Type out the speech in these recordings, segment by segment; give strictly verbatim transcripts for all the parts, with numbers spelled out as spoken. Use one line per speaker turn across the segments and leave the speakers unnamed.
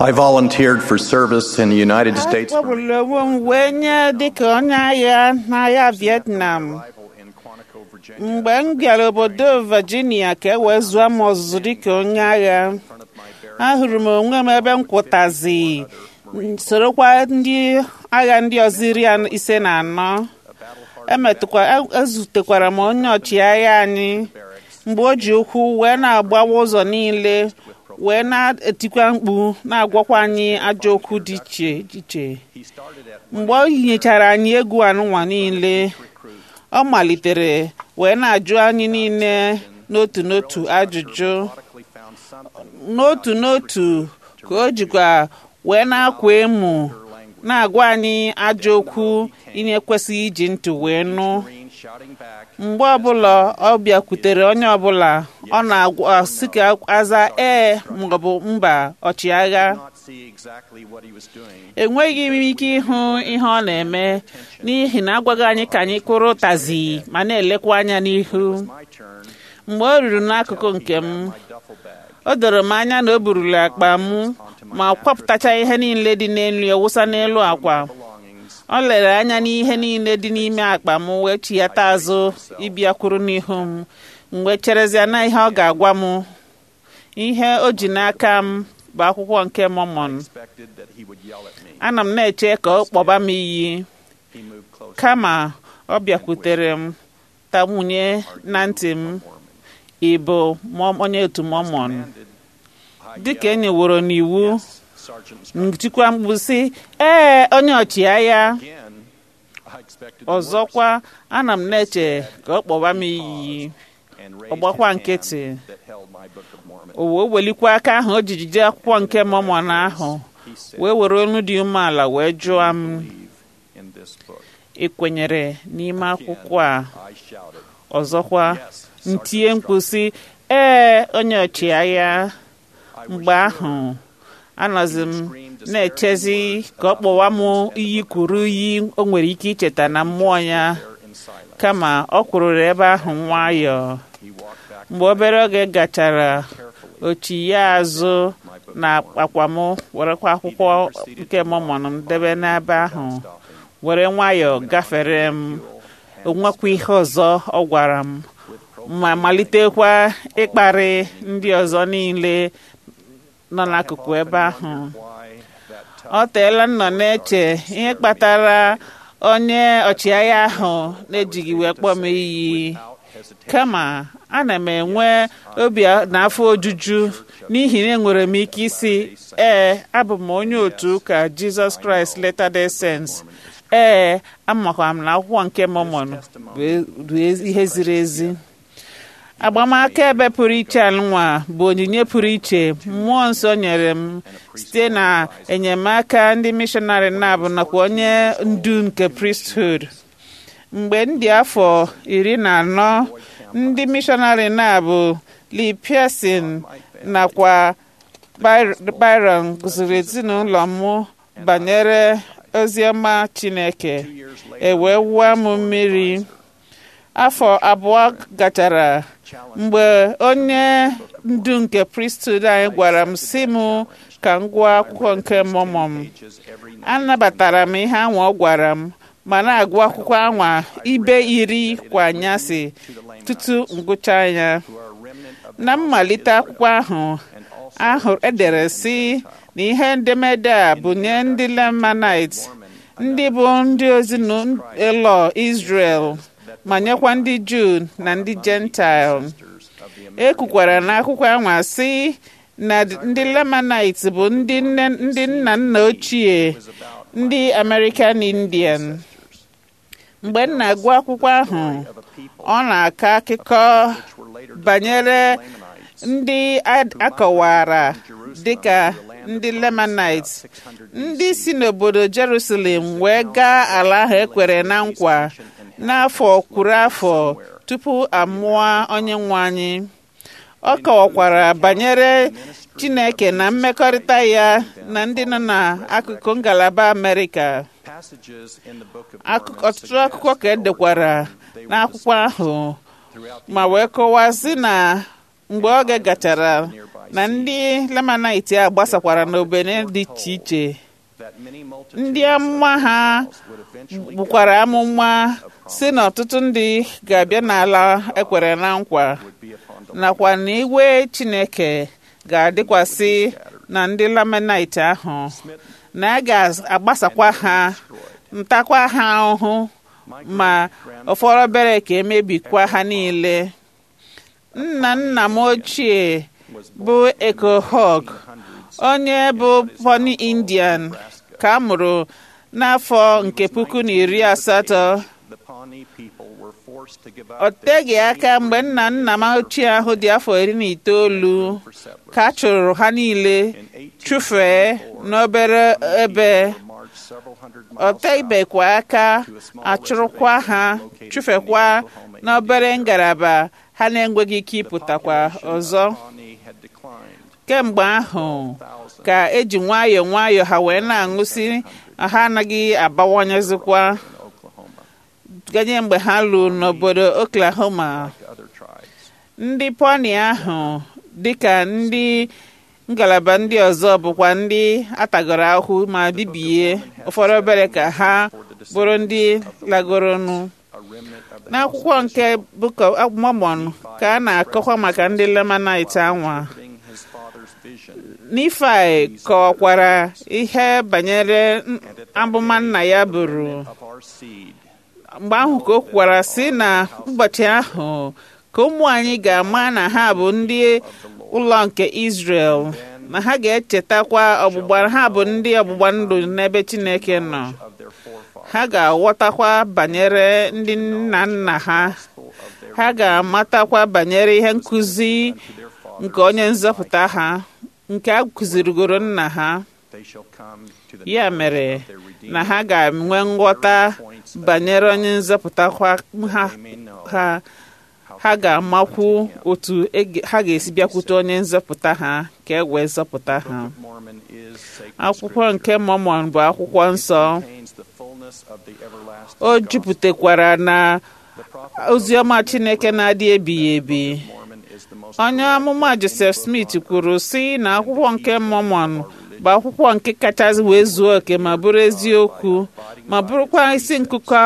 I volunteered for service in the United States from
akpọgburu onwe m wee nye dịka onye agha n'agha Vietnam.
arrival in Quantico, Virginia.
Mgbe m bịara obodo Virginia ka e wee zụọ m ọzụzụ dịka onye agha,
In front of my barracks,
ahụrụ m onwe m ebe m kwụtazi sorokwa ndị agha ndị ọzọ iri an- ise na anọ. Emetụkwa ezutekwara m onye ọchịagha anyị mgbe o ji ụkwụ wee na-agbawa ụzọ niile wee na-etikwa mkpu na-agwakwa anyị ajọ okwu dị iche iche.
he started at
Mgbe o hinyechara anyị egwu anụnwa niile, ọ malitere wee na-ajụ anyị niile n'otu n'otu ajụjụ.
methodically found something
N'otu n'otu ka o jikwa wee na-akwa emu na-agwa anyị ajọ okwu ihe ekwesịghị iji ntị wee nụ.
green shouting back,
Mgbe ọbụla ọ bịakwutere onye ọbụla, ọ na-asị ka aza ee maọbụ mba ọchịagha.
not see exactly what he was doing.
Enweghị m ike ịhụ ihe ọ na-eme n'ihi na agwaghị anyị ka anyị kụrụ ụtazị ma na-elekwa anya n'ihu.
My turn,
Mgbe o ruru n'akụkụ nke m,
my duffel bag.
o doro m anya na o burula akpa m ma kwapụtacha ihe niile dị n'elu ya wụsa n'elu akwa.
Belongings.
Ọ lere anya n'ihe niile dị n'ime akpa m wee chighata azụ ịbịakwuru n'ihu m mgbe cherezia na ihe ọ ga-agwa m. Ihe o ji n'aka m bụ akwụkwọ nke Mormon.
Expected that he would yell at me.
Ana m na-eche ka ọ kpọba m iyi,
He moved closer.
kama ọ bịakwutere m tamwunye na ntị m, ị bụ Mọ- onye otu Mormon.
Commanded, I
Dịka e
yelled,
nyeworo n'iwu,
Sergeant Scott.
ntikwa mkpu sị ee onye ọchịagha.
Again, I expected the
Ọzọkwa ana m na-eche ka ọ kpọba m iyi,
and
ọ
raised
gbakwa
his
nkịtị.
hand that held my Book of Mormon.
O wee welikwa aka ahụ o ji jide akwụkwọ nke Mormon ahụ
He said,
wee were olu dị umeala wee jụọ m,
believe in this book.
ị kwenyere n'ime akwụkwọ a?
I shouted,
Ọzọkwa
yes,
ntie
Sergeant
mkpu sị ee onye ọchịagha.
I was
Mgbe ahụ anọzi m na-echezi ka ọ kpọwa m iyi kwuru iyi o nwere ike icheta na mmụọ ya,
there in silence.
kama ọ kwụrụrụ ebe ahụ nwayọọ.
He walked back
Mgbe obere oge gachara,
carefully.
o chi ya azụ na akwa m werekwa akwụkwọ nke Mormon m debe n'ebe ahụ were nwayọọ gafere m. O nwekwa ihe ọzọ ọ gwara m ma malitekwa ịkparị ndị ọzọ niile nọ n'akụkụ ebe ahụ.
Why that
Ọ teela m nọ na-eche ihe kpatara onye ọchịagha ahụ na-ejighị wee kpọọ m iyi,
without hesitation
kama ana m enwe obi na afọ ojuju n'ihi na enwere m ike isi ee abụ m onye otu ụka Jesus Christ Latter-day Saints. Ee, amakwa m na akwụkwọ nke Mormon bụ bụ ihe ziri ezi. Agbamaka ebe pụrụ iche anụnwa bụ onyinye pụrụ iche mmụọ nsọ nyere m site na enyemaka ndị mishọnarị na-abụ nakwa onye ndu nke priesthood. Mgbe m dị afọ iri na anọ, ndị mishọnarị na-abụ Lee Pearson nakwa By- Byron gụziri ezinụlọ m banyere oziọma Chineke, e wee wụọ m mmiri. Afọ abụọ gachara mgbe onye ndu nke priesthood anyị gwara m si m ka m gụọ akwụkwọ nke Mormon. Anabatara m ihe ahụ ọ gwara m ma na-agụ akwụkwọ anwa ibe iri kwa anyasị tutu ngụcha ya. Na mmalite akwụkwọ ahụ ahụ edere sị na ihe edemede a bụ nye ndị Lamanites, ndị bụ ndị ezinụlọ Israel, ma nyekwa ndị Juu na ndị Gentile. E kwukwara n'akwụkwọ anwa sị na ndị Lamanites bụ ndị nne ndị nna nna ochie ndị American Indian. Mgbe m na-agụ akwụkwọ ahụ, ọ na-akọ akụkọ banyere ndị akọwara dịka ndị Lamanites, ndị si n'obodo Jerusalem wee gaa ala ahụ ekwere na nkwa n'afọ kwuru afọ tupu amụọ onye nwe anyị. Ọ kọwakwara banyere Chineke na mmekọrịta ya na ndị nọ n'akụkụ ngalaba Amerịka. Ọtụtụ akụkọ ka edekwara n'akwụkwọ ahụ ma wee kọwaa sị na mgbe oge gachara na ndị Lamanite a gbasakwara n'obodo dị iche iche, ndị amụma ha gbukwara amụma si na ọtụtụ ndị ga-abịa n'ala ekwere na nkwa, nakwa na iwe Chineke ga-adịkwasị na ndị Lamanite ahụ, na a ga-agbasakwa ha, ntakwa ha ahụhụ, ma ụfọdụ obere ka emebikwa ha niile. Nna nna m ochie bụ Ekohog, onye bụ Pony Indian, ka a mụrụ n'afọ nke puku na iri asatọ. O teghị aka mgbe nna nna m ochie ahụ dị afọ iri na itoolu ka a chụrụ ha niile chụfee n'obere ebe. O tebekwa aka achụrụkwa ha chụfekwa n'obere ngalaba ha na-enweghị ike ịpụtakwa ọzọ. Kemgbe ahụ ka eji nwayọọ nwayọọ ha wee na-aṅụsị, ha anaghị abawanyezikwa ganye mgbe ha lụrụ n'obodo Oklahoma. Ndị Pony ahụ dịka ndị ngalaba ndị ọzọ bụkwa ndị atagoro ahụ ma bibie, ụfọdụ obere ka ha bụrụ ndị lagoronu. N'akwụkwọ nke Book of Mormon ka a na-akọkwa maka ndị Lamanite anwa. Nifai kọwakwara ihe banyere amụma nna ya buru. Mgbe ahụ ka o kwukwara sị na ụbọchị ahụ ka ụmụ anyị ga-ama na ha bụ ndị ụlọ nke Israel, na ha ga-echetakwa ọgbụgba ha bụ ndị ọgbụgba ndụ n'ebe Chineke nọ. Ha ga-aghọtakwa banyere ndị nna nna ha. Ha ga-amatakwa banyere ihe nkụzi nke onye nzọpụta ha nke a kụzirigoro nna ha. Ya mere na ha ga-enwe nghọta banyere onye nzọpụta ha. ha ha ga-amakwu otu ha ga-esi bịakwute onye nzọpụta ha ka e wee zọpụta ha. Akwụkwọ nke Mormon bụ akwụkwọ nsọ. O jupụtakwara na oziọma Chineke na-adị ebighị ebi. Onye amụma Joseph Smith kwuru sị na akwụkwọ nke Mormon bụ akwụkwọ nke kachasị wee zuo oke ma bụrụ eziokwu, ma bụrụkwa isi nkụkọ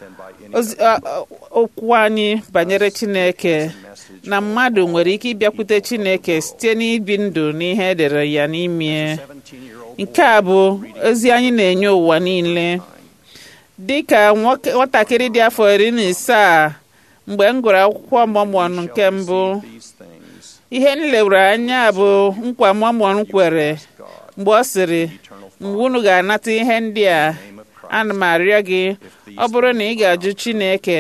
okwu anyị banyere Chineke, na mmadụ nwere ike ịbịakwute Chineke site n'ibi ndụ n'ihe edere ya n'ime. Nke a bụ ozi anyị na-enye ụwa niile. Dịka nwatakịrị dị afọ iri na isaa mgbe m gụrụ akwụkwọ Mormon nke mbụ, ihe m lewere anya bụ nkwa Mormon kwere mgbe ọ sịrị, mgbe unu ga-anata ihe ndị a, ana m arịọ gị, ọ bụrụ na ị ga-ajụ Chineke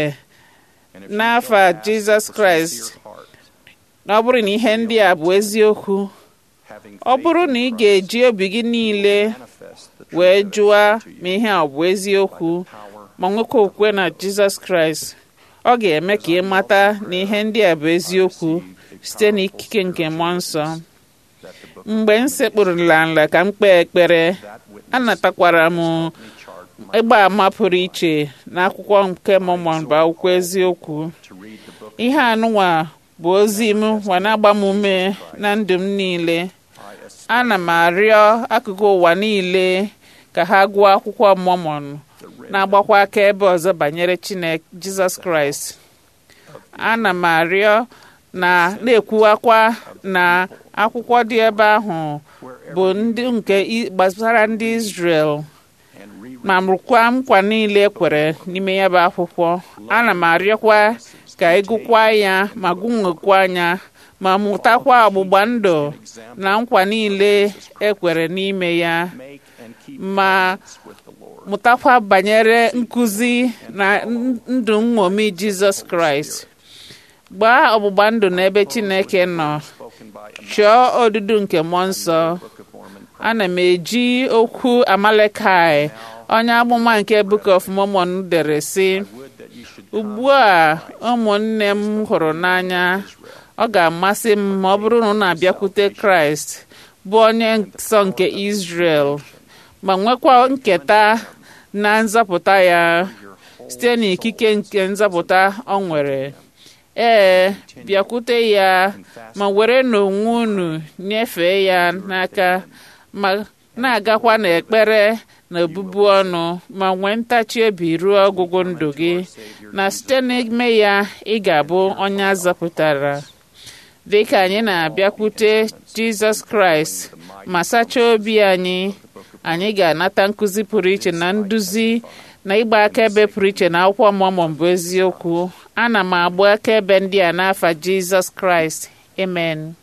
n'afa Jizọs Kraịst, na ọ bụrụ na ihe ndị a bụ eziokwu, ọ bụrụ na ị ga-eji obi gị niile wee jụọ ma ihe a bụ eziokwu, ma nwekwa okwukwe na Jizọs Kraịst, ọ ga-eme ka ị mata na ihe ndị a bụ eziokwu site n'ikike nke Mmụọ Nsọ. Mgbe m sekpụrụla nla ka m kpee ekpere, anatakwara m ịgba ama pụrụ iche n'akwụkwọ nke Mormon bụ akwụkwọ eziokwu. Ihe anụnwa bụ ozi m ma na-agba m ume na ndụ m niile. Ana m arịọ akụkụ ụwa niile ka ha gụọ akwụkwọ Mormon na-agbakwa akaebe ọzọ banyere Chineke Jizọs Kraịst. Ana m arịọ na na-ekwuwakwa na akwụkwọ dị ebe ahụ bụ ndị nke gbasara ndị Israel, ma mụrụkwa nkwa niile kwere n'ime ya bụ akwụkwọ. Ana m arịọkwa ka ịgụkwa ya ma gụnwekwa anya ma mụtakwa ọgbụgba ndụ na nkwa niile ekwere n'ime ya, ma mụtakwa banyere nkụzi na ndụ nṅomi Jizọs Kraịst. Gbaa ọgbụgba ndụ n'ebe Chineke nọ, chọọ odudu nke Mmụọ Nsọ. Ana m eji okwu Amalekai, onye amụma nke Book of Mormon dere sị, ugbu a ụmụnne m hụrụ n'anya, ọ ga-amasị m ma ọ bụrụ na unu abịakwute Kraịst bụ onye nsọ nke Israel, ma nwekwa nketa na nzọpụta ya site n'ikike nke nzọpụta ọ nwere. ee bịakwute ya ma were n'onwe unu nyefee ya n'aka ma na-agakwa n'ekpere na obubu ọnụ ma nwee ntachi obi ruo ọgwụgwụ ndụ gị na site n'ime ya ị ga-abụ onye azọpụtara. Dịka anyị na-abịakwute Jizọs Kraịst ma sachaa obi anyị, anyị ga-anata nkụzi pụrụ iche na nduzi na ịgba akaebe pụrụ iche na akwụkwọ Mọmọn bụ eziokwu. Ana m agba akaebe ndị a n'afa Jizọs Kraịst. Amen.